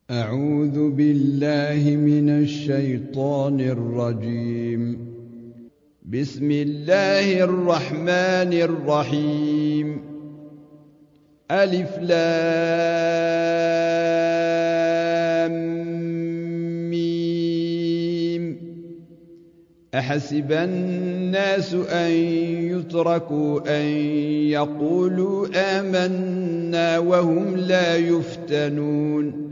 أعوذ بالله من الشيطان الرجيم. بسم الله الرحمن الرحيم. ألف لام ميم. أحسب الناس أن يتركوا أن يقولوا آمنا وهم لا يفتنون.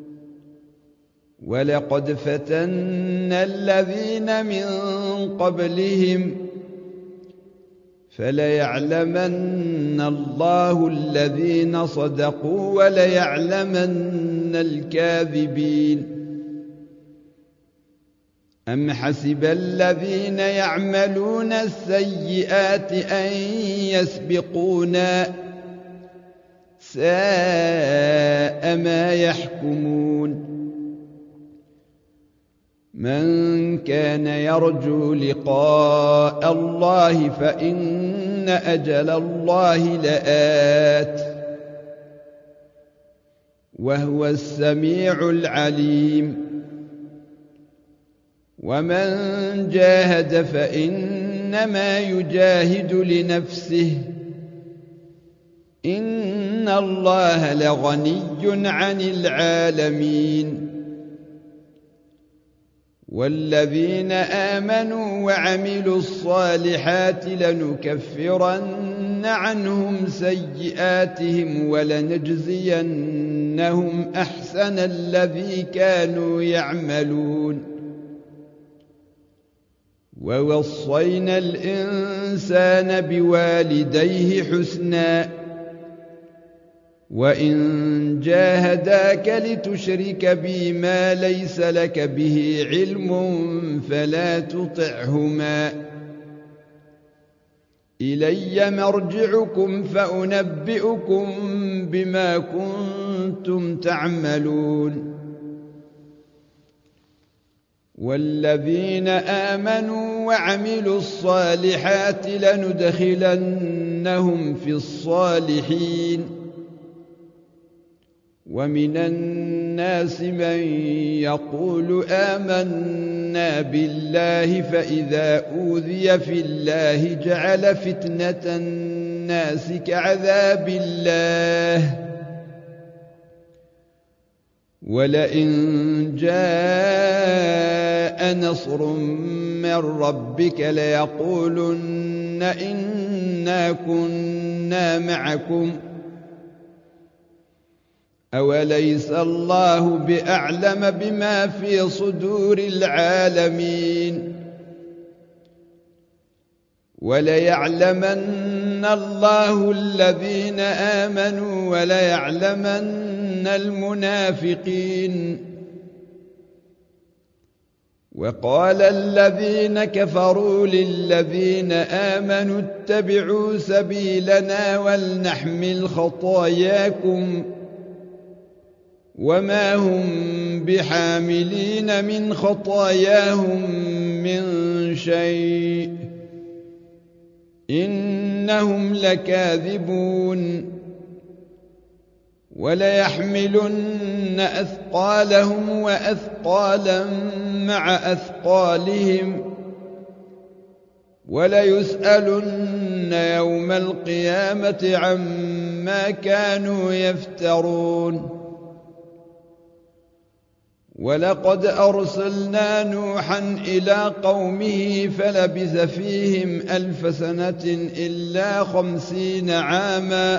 ولقد فتنا الذين من قبلهم فليعلمن الله الذين صدقوا وليعلمن الكاذبين. أم حسب الذين يعملون السيئات أن يسبقونا ساء ما يحكمون. من كان يرجو لقاء الله فإن أجل الله لآت وهو السميع العليم. ومن جاهد فإنما يجاهد لنفسه إن الله لغني عن العالمين. والذين آمنوا وعملوا الصالحات لنكفرن عنهم سيئاتهم ولنجزينهم أحسن الذي كانوا يعملون. ووصينا الإنسان بوالديه حسنا وإن جاهداك لتشرك بي ما ليس لك به علم فلا تطعهما. إلي مرجعكم فأنبئكم بما كنتم تعملون. والذين آمنوا وعملوا الصالحات لندخلنهم في الصالحين. ومن الناس من يقول آمنا بالله فإذا أوذي في الله جعل فتنة الناس كعذاب الله. ولئن جاء نصر من ربك ليقولن إنا كنا معكم أوليس الله بأعلم بما في صدور العالمين. وليعلمن الله الذين آمنوا وليعلمن المنافقين. وقال الذين كفروا للذين آمنوا اتبعوا سبيلنا ولنحمل خطاياكم وما هم بحاملين من خطاياهم من شيء إنهم لكاذبون. وليحملن أثقالهم وأثقالا مع أثقالهم وليسألن يوم القيامة عما كانوا يفترون. ولقد أرسلنا نوحا إلى قومه فلبث فيهم 1000 سنة إلا 50 عاما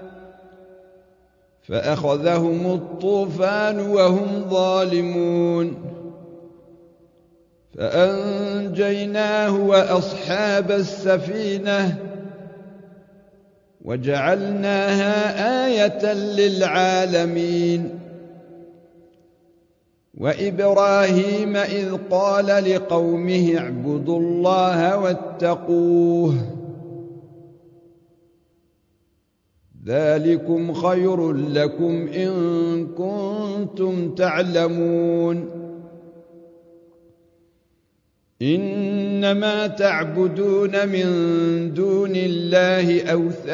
فأخذهم الطوفان وهم ظالمون. فأنجيناه وأصحاب السفينة وجعلناها آية للعالمين. وإبراهيم إذ قال لقومه اعبدوا الله واتقوه ذلكم خير لكم إن كنتم تعلمون. إنما تعبدون من دون الله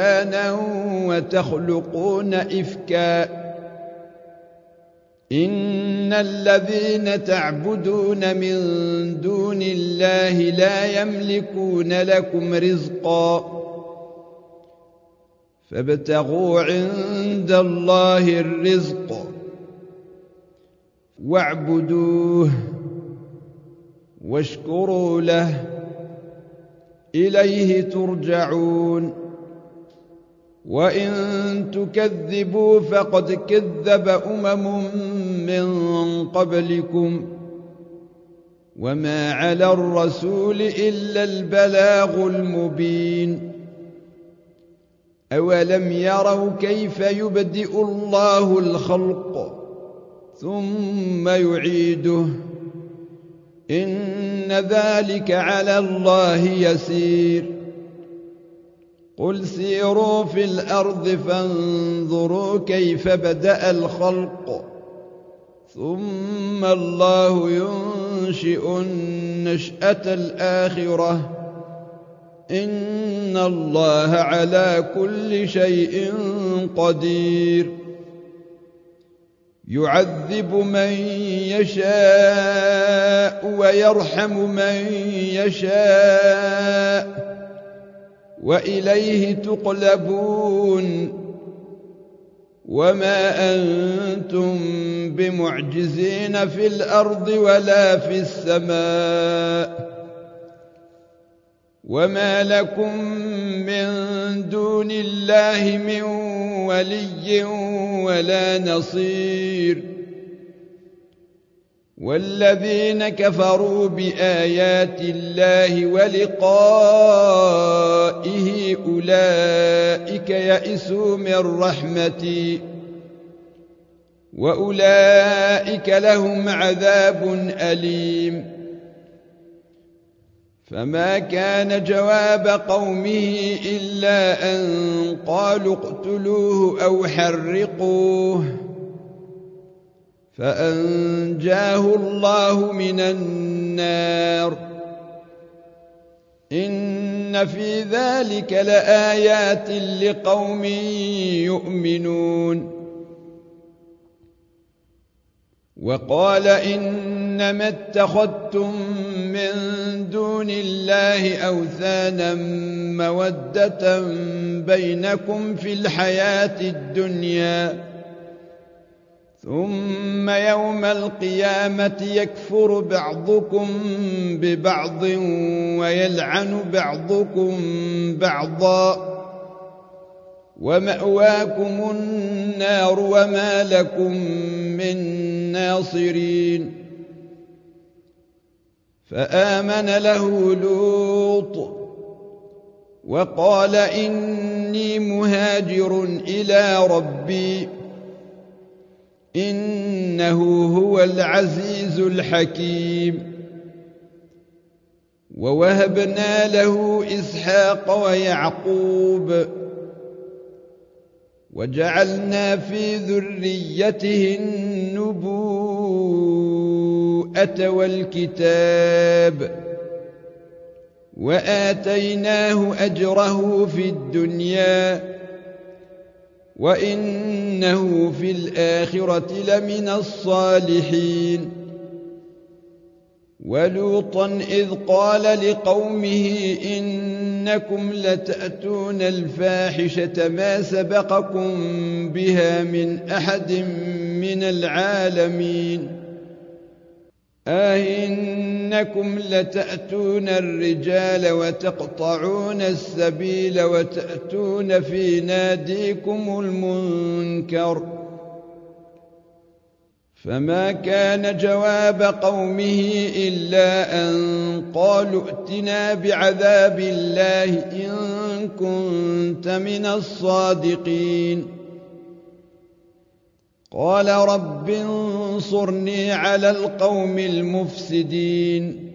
أوثانا وتخلقون إفكا إن إن الذين تعبدون من دون الله لا يملكون لكم رزقا فابتغوا عند الله الرزق واعبدوه واشكروا له إليه ترجعون وإن تكذبوا فقد كذب من قبلكم وما على الرسول إلا البلاغ المبين أولم يروا كيف يبدئ الله الخلق ثم يعيده إن ذلك على الله يسير قل سيروا في الأرض فانظروا كيف بدأ الخلق ثم الله ينشئ النشأة الآخرة إن الله على كل شيء قدير يعذب من يشاء ويرحم من يشاء وإليه تقلبون وما أنتم بمعجزين في الأرض ولا في السماء وما لكم من دون الله من ولي ولا نصير والذين كفروا بآيات الله ولقائه أولئك يئسوا من رحمتي وأولئك لهم عذاب أليم فما كان جواب قومه إلا أن قالوا اقتلوه أو حرقوه فأنجاه الله من النار إن في ذلك لآيات لقوم يؤمنون وقال إنما اتخذتم من دون الله أوثانا مودة بينكم في الحياة الدنيا ثم يوم القيامة يكفر بعضكم ببعض ويلعن بعضكم بعضا ومأواكم النار وما لكم من ناصرين فآمن له لوط وقال إني مهاجر إلى ربي إنه هو العزيز الحكيم ووهبنا له إسحاق ويعقوب وجعلنا في ذريته النبوءة والكتاب وآتيناه أجره في الدنيا وإنه في الآخرة لمن الصالحين ولوطا إذ قال لقومه إنكم لتأتون الفاحشة ما سبقكم بها من أحد من العالمين إنكم لتأتون الرجال وتقطعون السبيل وتأتون في ناديكم المنكر فما كان جواب قومه إلا أن قالوا ائتنا بعذاب الله إن كنت من الصادقين قال رب انصرني على القوم المفسدين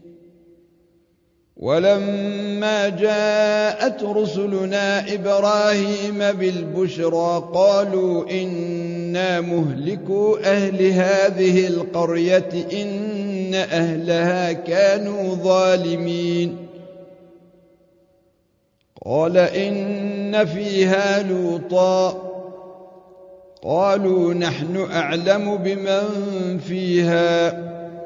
ولما جاءت رسلنا إبراهيم بالبشرى قالوا إنا مهلكو أهل هذه القرية إن أهلها كانوا ظالمين قال إن فيها لوطا قالوا نحن أعلم بمن فيها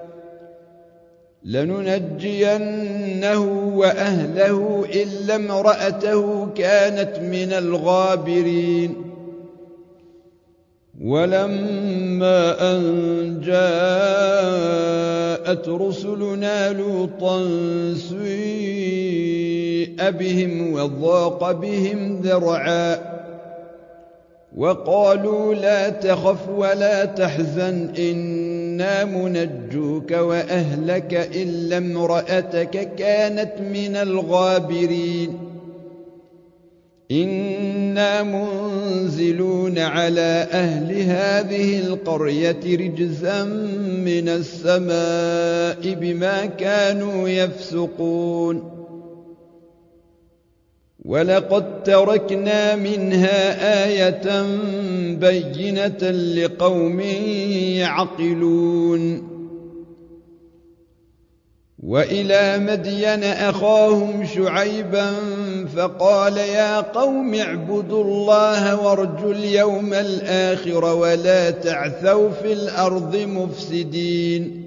لننجينه وأهله إلا امرأته كانت من الغابرين ولما أن جاءت رسلنا لوطا سيء بهم وضاق بهم ذرعا وقالوا لا تخف ولا تحزن إنا منجوك وأهلك إلا امرأتك كانت من الغابرين إنا منزلون على أهل هذه القرية رجزا من السماء بما كانوا يفسقون ولقد تركنا منها آية بينة لقوم يعقلون وإلى مدين أخاهم شعيبا فقال يا قوم اعبدوا الله وارجوا اليوم الآخر ولا تعثوا في الأرض مفسدين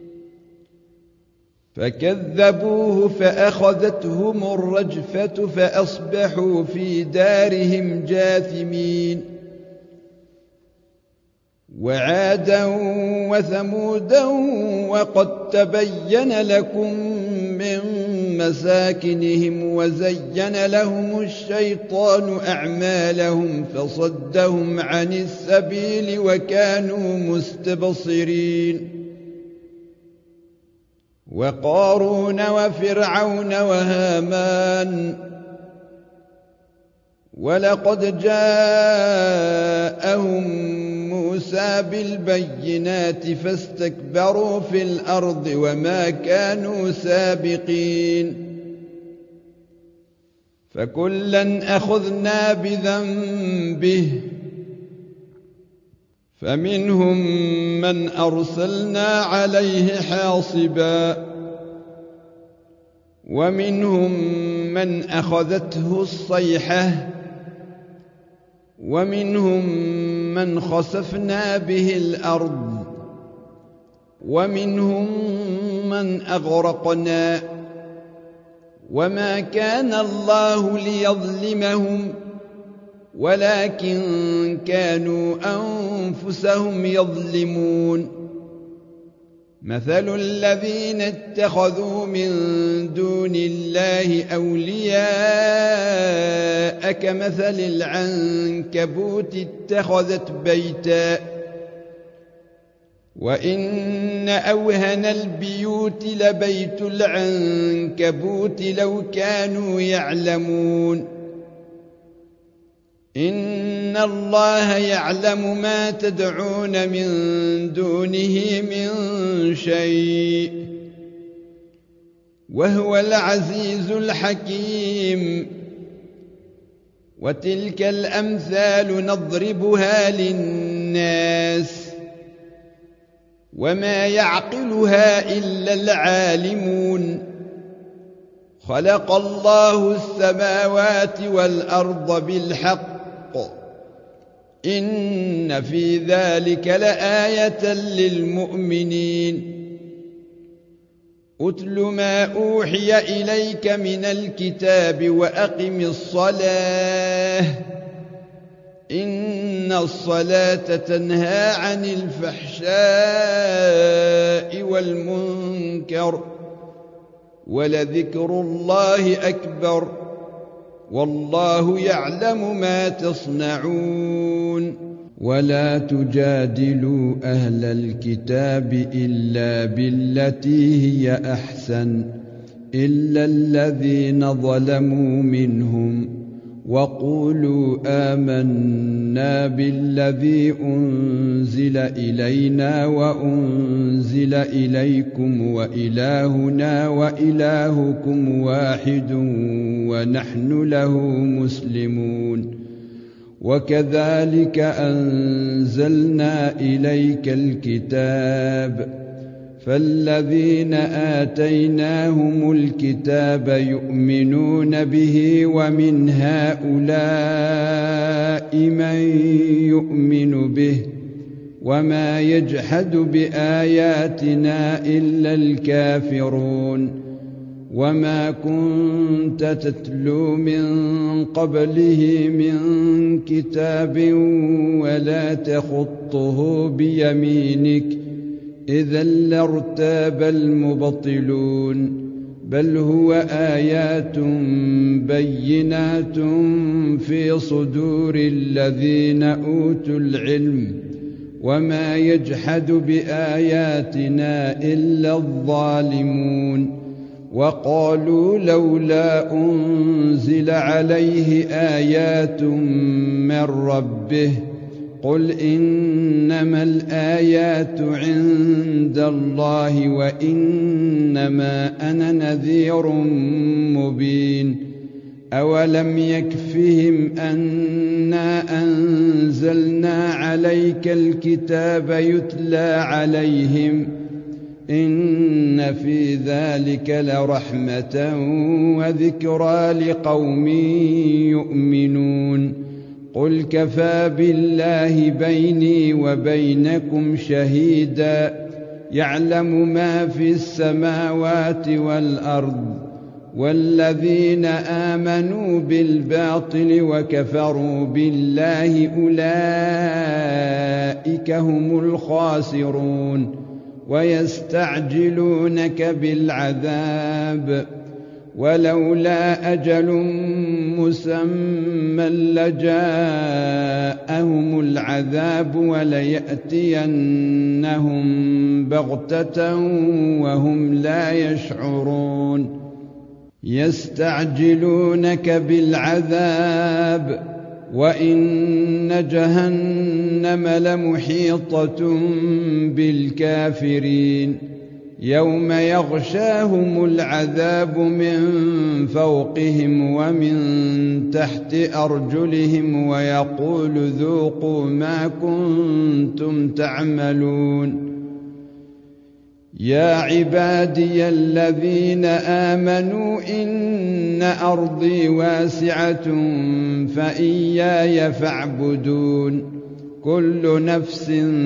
فكذبوه فأخذتهم الرجفة فأصبحوا في دارهم جاثمين وعادا وثمودا وقد تبين لكم من مساكنهم وزين لهم الشيطان أعمالهم فصدهم عن السبيل وكانوا مستبصرين وقارون وفرعون وهامان ولقد جاءهم موسى بالبينات فاستكبروا في الأرض وما كانوا سابقين فكلا أخذنا بذنبه فمنهم من أرسلنا عليه حاصبا ومنهم من أخذته الصيحة ومنهم من خسفنا به الأرض ومنهم من أغرقنا وما كان الله ليظلمهم ولكن كانوا أنفسهم يظلمون مثل الذين اتخذوا من دون الله أولياء كمثل العنكبوت اتخذت بيتا وإن أوهن البيوت لبيت العنكبوت لو كانوا يعلمون إن الله يعلم ما تدعون من دونه من شيء وهو العزيز الحكيم وتلك الأمثال نضربها للناس وما يعقلها إلا العالمون خلق الله السماوات والأرض بالحق إن في ذلك لآية للمؤمنين أتل ما أوحي إليك من الكتاب وأقم الصلاة إن الصلاة تنهى عن الفحشاء والمنكر ولذكر الله أكبر والله يعلم ما تصنعون ولا تجادلوا أهل الكتاب إلا بالتي هي أحسن إلا الذين ظلموا منهم وقولوا آمنا بالذي أنزل إلينا وأنزل إليكم وإلهنا وإلهكم واحد ونحن له مسلمون وكذلك أنزلنا إليك الكتاب فالذين آتيناهم الكتاب يؤمنون به ومن هؤلاء من يؤمن به وما يجحد بآياتنا إلا الكافرون وما كنت تتلو من قبله من كتاب ولا تخطه بيمينك إذا لارتاب المبطلون بل هو آيات بينات في صدور الذين أوتوا العلم وما يجحد بآياتنا إلا الظالمون وقالوا لولا أنزل عليه آيات من ربه قل إنما الآيات عند الله وإنما أنا نذير مبين أولم يكفهم أنا أنزلنا عليك الكتاب يتلى عليهم إن في ذلك لرحمة وذكرى لقوم يؤمنون قل كفى بالله بيني وبينكم شهيدا يعلم ما في السماوات والأرض والذين آمنوا بالباطل وكفروا بالله أولئك هم الخاسرون ويستعجلونك بالعذاب ولولا أجل مسمى لجاءهم العذاب وليأتينهم بغتة وهم لا يشعرون يستعجلونك بالعذاب وإن جهنم لمحيطة بالكافرين يوم يغشاهم العذاب من فوقهم ومن تحت أرجلهم ويقول ذوقوا ما كنتم تعملون يا عبادي الذين آمنوا إن أرضي واسعة فإياي فاعبدون كل نفس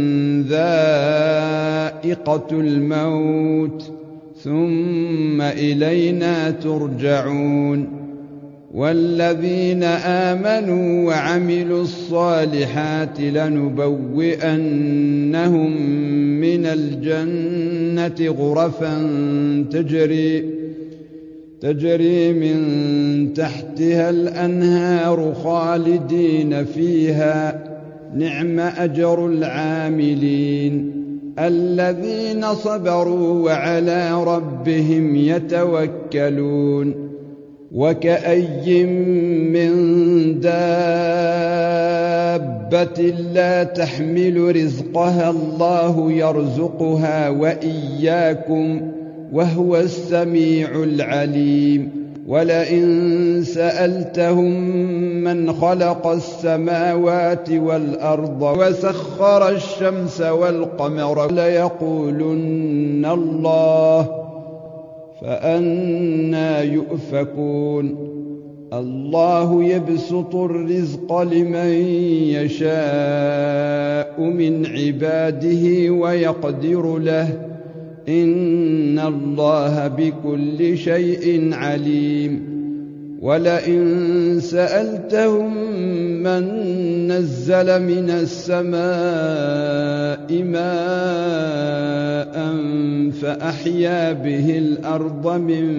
ذائقة الموت ثم إلينا ترجعون والذين آمنوا وعملوا الصالحات لنبوئنهم من الجنة غرفا تجري من تحتها الأنهار خالدين فيها نعم أجر العاملين الذين صبروا وعلى ربهم يتوكلون وكأي من دابة لا تحمل رزقها الله يرزقها وإياكم وهو السميع العليم ولئن سألتهم من خلق السماوات والأرض وسخر الشمس والقمر ليقولن الله فأنى يؤفكون الله يبسط الرزق لمن يشاء من عباده ويقدر له إن الله بكل شيء عليم ولئن سألتهم من نزل من السماء ماء فأحيا به الأرض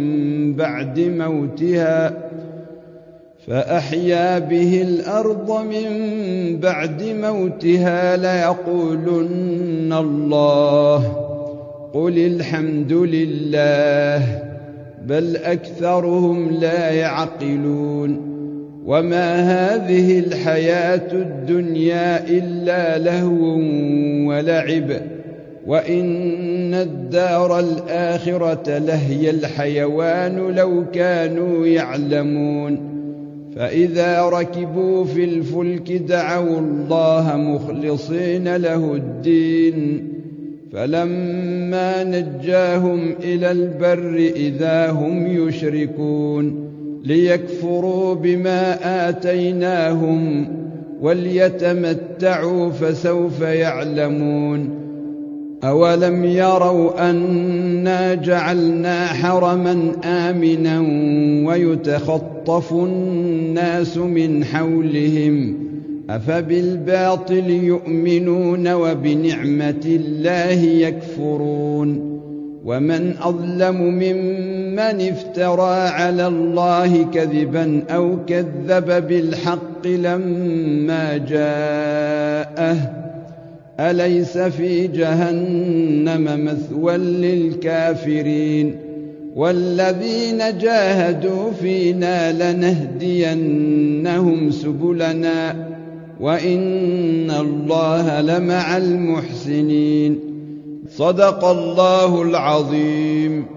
من بعد موتها ليقولن الله قل الحمد لله بل أكثرهم لا يعقلون وما هذه الحياة الدنيا إلا لهو ولعب وإن الدار الآخرة لهي الحيوان لو كانوا يعلمون فإذا ركبوا في الفلك دعوا الله مخلصين له الدين فلما نجاهم إلى البر إذا هم يشركون ليكفروا بما آتيناهم وليتمتعوا فسوف يعلمون أولم يروا أنا جعلنا حرما آمنا ويتخطف الناس من حولهم أفبالباطل يؤمنون وبنعمة الله يكفرون ومن أظلم ممن افترى على الله كذبا أو كذب بالحق لما جاءه أليس في جهنم مثوى للكافرين والذين جاهدوا فينا لنهدينهم سبلنا وإن الله لمع المحسنين صدق الله العظيم.